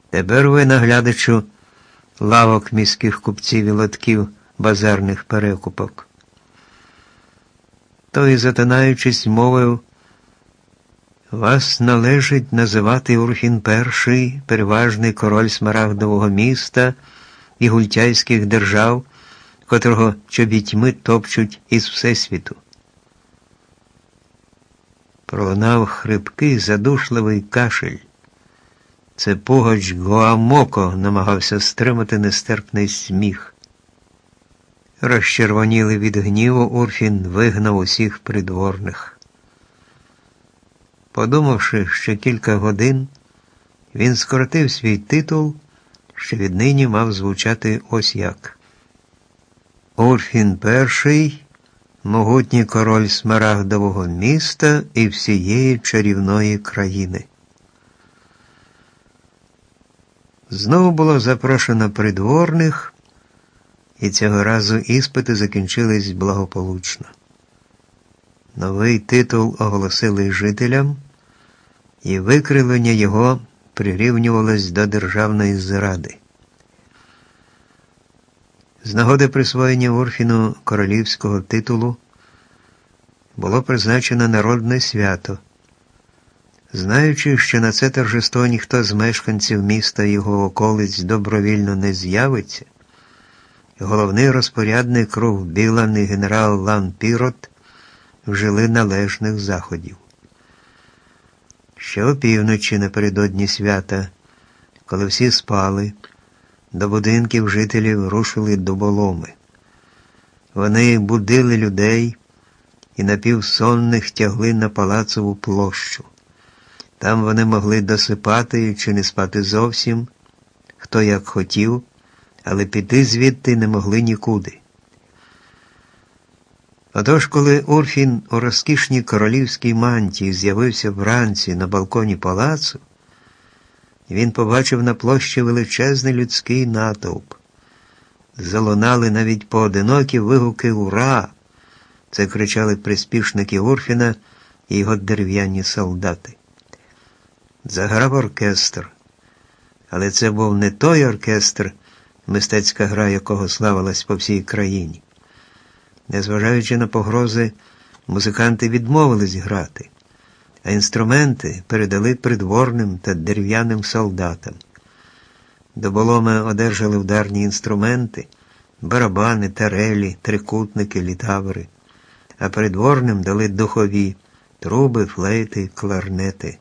Тепер ви, наглядачу лавок міських купців і лотків базарних перекупок. Той, затинаючись, мовив: вас належить називати Урфін І, переважний король Смарагдового міста і гультяйських держав, котрого чобітьми топчуть із всесвіту. Пролунав хрипкий, задушливий кашель. Це пугач Гуамоко намагався стримати нестерпний сміх. Розчервонілий від гніву, Урфін вигнав усіх придворних. Подумавши ще кілька годин, він скоротив свій титул, що віднині мав звучати ось як: Урфін І, могутній король Смарагдового міста і всієї чарівної країни. Знову було запрошено придворних, і цього разу іспити закінчились благополучно. Новий титул оголосили жителям, і викривлення його прирівнювалось до державної зради. З нагоди присвоєння Урфіну королівського титулу було призначено народне свято. Знаючи, що на це торжество ніхто з мешканців міста і його околиць добровільно не з'явиться, головний розпорядник Рух Білан і генерал Лан Пірот вжили належних заходів. Ще опівночі напередодні свята, коли всі спали, до будинків жителів рушили дуболоми. Вони будили людей і напівсонних тягли на Палацову площу. Там вони могли досипати чи не спати зовсім, хто як хотів, але піти звідти не могли нікуди. Отож, коли Урфін у розкішній королівській мантії з'явився вранці на балконі палацу, він побачив на площі величезний людський натовп. Залунали навіть поодинокі вигуки «Ура!». Це кричали приспішники Урфіна і його дерев'яні солдати. Заграв оркестр. Але це був не той оркестр, мистецька гра якого славилась по всій країні. Незважаючи на погрози, музиканти відмовились грати, а інструменти передали придворним та дерев'яним солдатам. Доболоми одержали ударні інструменти, барабани, тарелі, трикутники, літаври, а придворним дали духові труби, флейти, кларнети.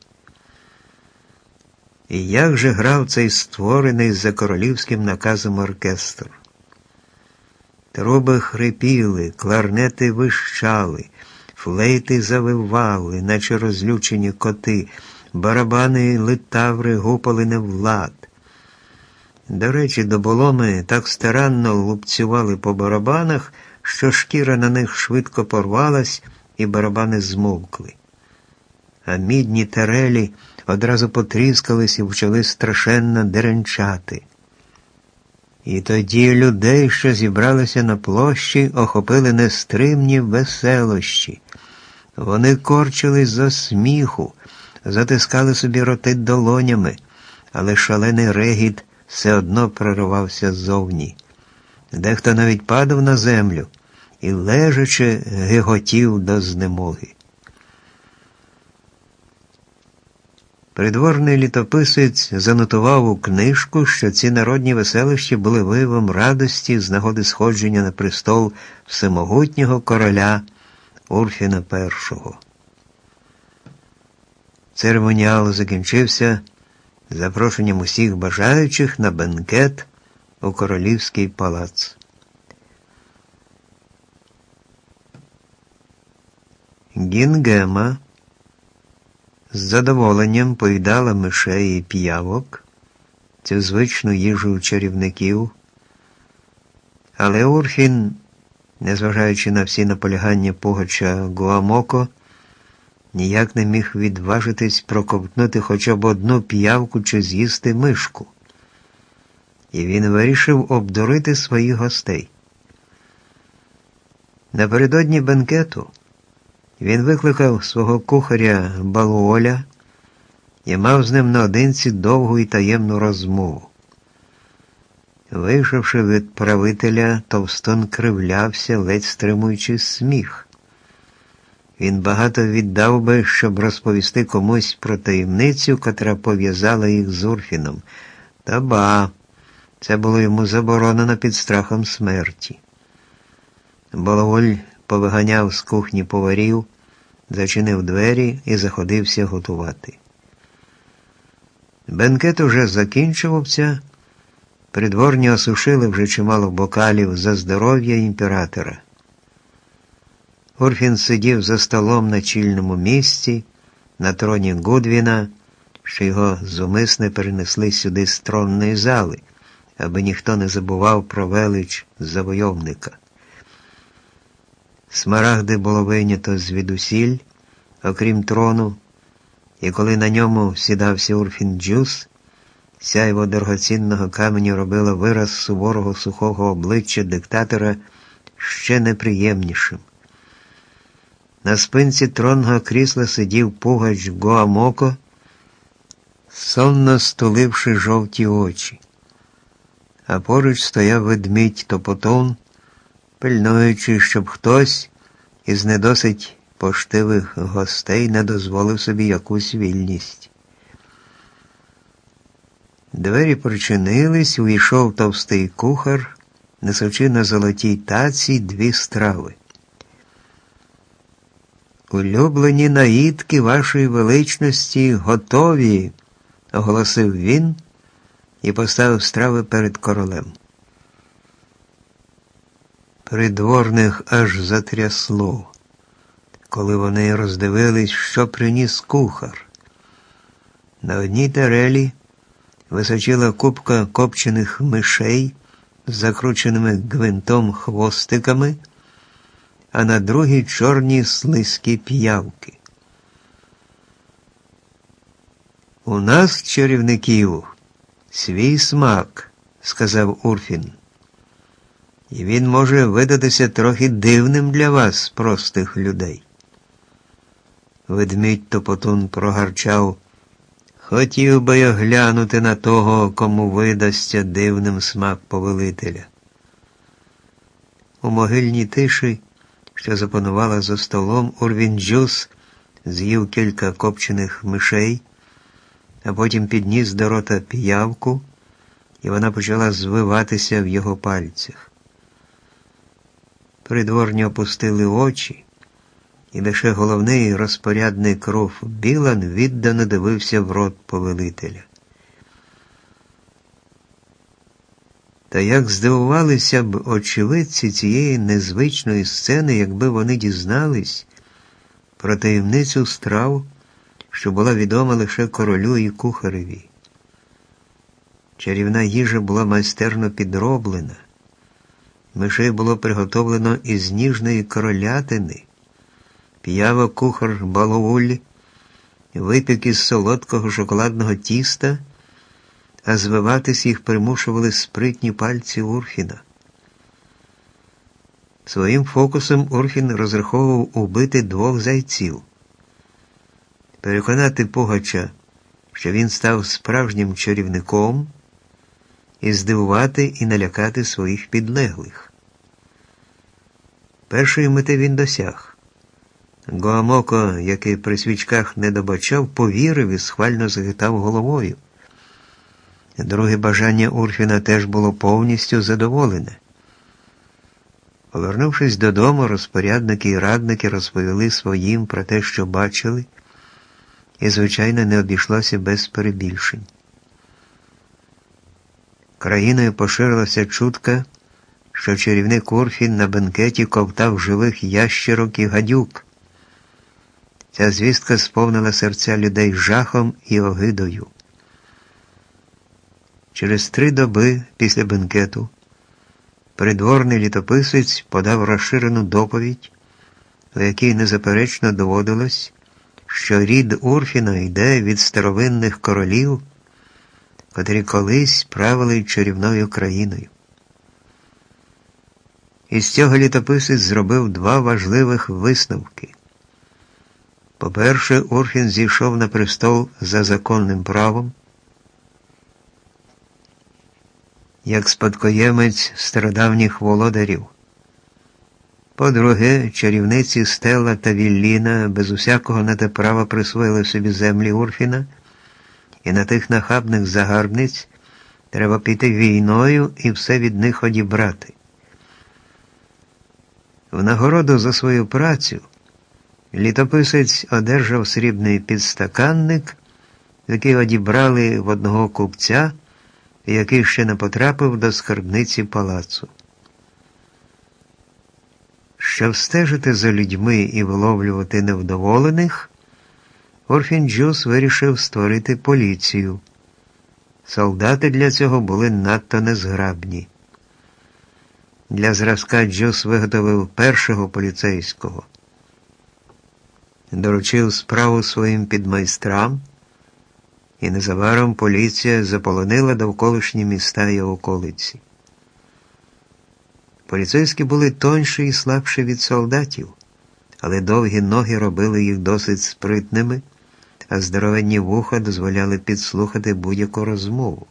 І як же грав цей створений за королівським наказом оркестр? Труби хрипіли, кларнети вищали, флейти завивали, наче розлючені коти, барабани й литаври гупали не в лад. До речі, доболоми так старанно лупцювали по барабанах, що шкіра на них швидко порвалась і барабани змовкли. А мідні тарелі одразу потріскались і почали страшенно деренчати. І тоді людей, що зібралися на площі, охопили нестримні веселощі. Вони корчились за сміху, затискали собі роти долонями, але шалений регіт все одно проривався ззовні. Дехто навіть падав на землю і лежачи гиготів до знемоги. Придворний літописець занотував у книжку, що ці народні веселищі були виявом радості з нагоди сходження на престол всемогутнього короля Урфіна І. Церемоніал закінчився запрошенням усіх бажаючих на бенкет у королівський палац. Гінгема з задоволенням поїдала мишей і п'явок, цю звичну їжу чарівників, але Урфін, незважаючи на всі наполягання пугача Гуамоко, ніяк не міг відважитись проковтнути хоча б одну п'явку чи з'їсти мишку. І він вирішив обдурити своїх гостей. Напередодні бенкету він викликав свого кухаря Балуоля і мав з ним наодинці довгу і таємну розмову. Вийшовши від правителя, Товстон кривлявся, ледь стримуючи сміх. Він багато віддав би, щоб розповісти комусь про таємницю, котра пов'язала їх з Урфіном. Та ба, це було йому заборонено під страхом смерті. Баловоль повиганяв з кухні поварів, зачинив двері і заходився готувати. Бенкет уже закінчувався, придворні осушили вже чимало бокалів за здоров'я імператора. Урфін сидів за столом на чільному місці, на троні Гудвіна, що його зумисне перенесли сюди з тронної зали, аби ніхто не забував про велич завойовника. Смарагди було вийнято звідусіль, окрім трону, і коли на ньому сідався Урфін-Джюс, сяйво дорогоцінного каменю робило вираз суворого сухого обличчя диктатора ще неприємнішим. На спинці тронного крісла сидів пугач Гоамоко, сонно стуливши жовті очі. А поруч стояв ведмідь Топотун, пильнуючи, щоб хтось із недосить поштивих гостей не дозволив собі якусь вільність. Двері причинились, увійшов товстий кухар, несучи на золотій таці 2 страви. «Улюблені наїдки вашої величності готові», – оголосив він і поставив страви перед королем. Придворних аж затрясло, коли вони роздивились, що приніс кухар. На одній тарелі височила купка копчених мишей з закрученими гвинтом хвостиками, а на другій чорні слизькі п'явки. «У нас, чарівників, свій смак», – сказав Урфін. «І він може видатися трохи дивним для вас, простих людей». Ведмідь Топотун прогарчав: «Хотів би я глянути на того, кому видасться дивним смак повелителя». У могильній тиші, що запанувала за столом, Урфін-Джюс з'їв кілька копчених мишей, а потім підніс до рота піявку, і вона почала звиватися в його пальцях. Придворні опустили очі, і лише головний розпорядник Руф Білан віддано дивився в рот повелителя. Та як здивувалися б очевидці цієї незвичної сцени, якби вони дізнались про таємницю страв, що була відома лише королю і кухареві. Чарівна їжа була майстерно підроблена. Мишей було приготовлено із ніжної королятини. П'явок кухар Баловуль випік із солодкого шоколадного тіста, а звиватись їх примушували спритні пальці Урфіна. Своїм фокусом Урфін розраховував убити 2 зайців. Переконати пугача, що він став справжнім чарівником, і здивувати і налякати своїх підлеглих. Першої мети він досяг. Гоамоко, який при свічках не добачав, повірив і схвально захитав головою. Друге бажання Урфіна теж було повністю задоволене. Повернувшись додому, розпорядники і радники розповіли своїм про те, що бачили, і, звичайно, не обійшлося без перебільшень. Країною поширилася чутка, що чарівник Урфін на бенкеті ковтав живих ящерок і гадюк. Ця звістка сповнила серця людей жахом і огидою. Через 3 доби після бенкету придворний літописець подав розширену доповідь, у якій незаперечно доводилось, що рід Урфіна йде від старовинних королів, котрі колись правили чарівною країною. Із цього літописець зробив 2 важливих висновки. По-перше, Урфін зійшов на престол за законним правом, як спадкоємець стародавніх володарів. По-друге, чарівниці Стелла та Вілліна без усякого на те права присвоїли собі землі Урфіна, і на тих нахабних загарбниць треба піти війною і все від них одібрати. В нагороду за свою працю літописець одержав срібний підстаканник, який одібрали в одного купця, який ще не потрапив до скарбниці палацу. Щоб стежити за людьми і виловлювати невдоволених, Урфін Джюс вирішив створити поліцію. Солдати для цього були надто незграбні. Для зразка Джюс виготовив першого поліцейського. Доручив справу своїм підмайстрам, і незабаром поліція заполонила довколишні міста і околиці. Поліцейські були тонші і слабші від солдатів, але довгі ноги робили їх досить спритними, а здоровенні вуха дозволяли підслухати будь-яку розмову.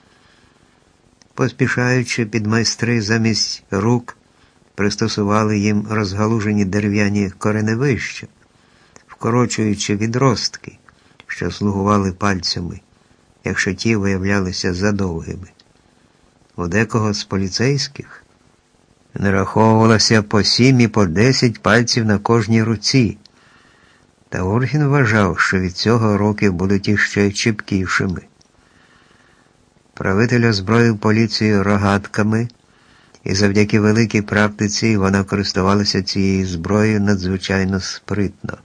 Поспішаючи, підмайстри замість рук пристосували їм розгалужені дерев'яні кореневища, вкорочуючи відростки, що слугували пальцями, якщо ті виявлялися задовгими. У декого з поліцейських нараховувалося по 7 і по 10 пальців на кожній руці, та Урфін вважав, що від цього руки будуть іще чіпкішими. Правитель озброїв поліцію рогатками, і завдяки великій практиці вона користувалася цією зброєю надзвичайно спритно.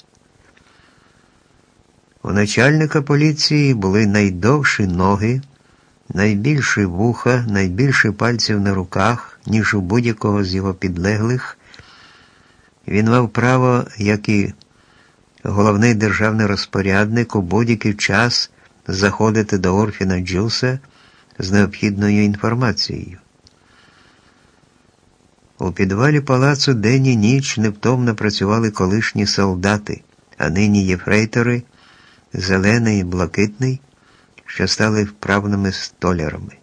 У начальника поліції були найдовші ноги, найбільші вуха, найбільше пальців на руках, ніж у будь-якого з його підлеглих. Він мав право, як і головний державний розпорядник, у будь-який час заходити до Урфіна Джюса з необхідною інформацією. У підвалі палацу день і ніч невтомно працювали колишні солдати, а нині єфрейтори, Зелений і Блакитний, що стали вправними столярами.